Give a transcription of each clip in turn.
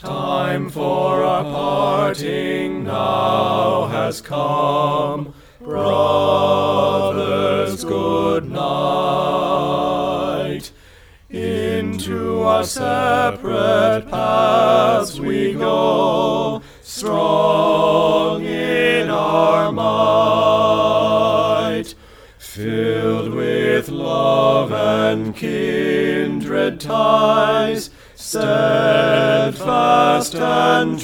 Time for our parting now has come. Brothers, good night. Into our separate paths we go, strong in our might, filled with love and kindred ties, steadfast and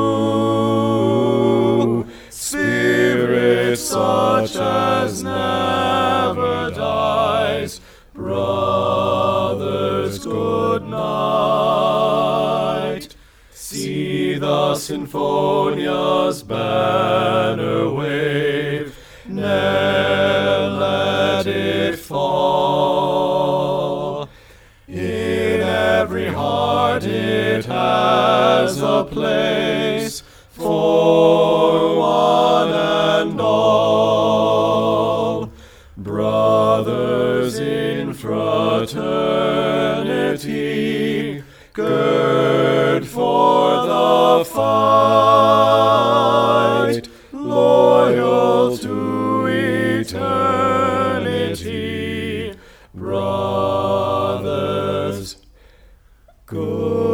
true. Spirit such as never dies. Brothers, good night. See the Sinfonia's banner wave, ne'er let it fall. In every heart it has a place for one and all. Brothers in fraternity, gird for the fight, loyal to eternity. Brothers, good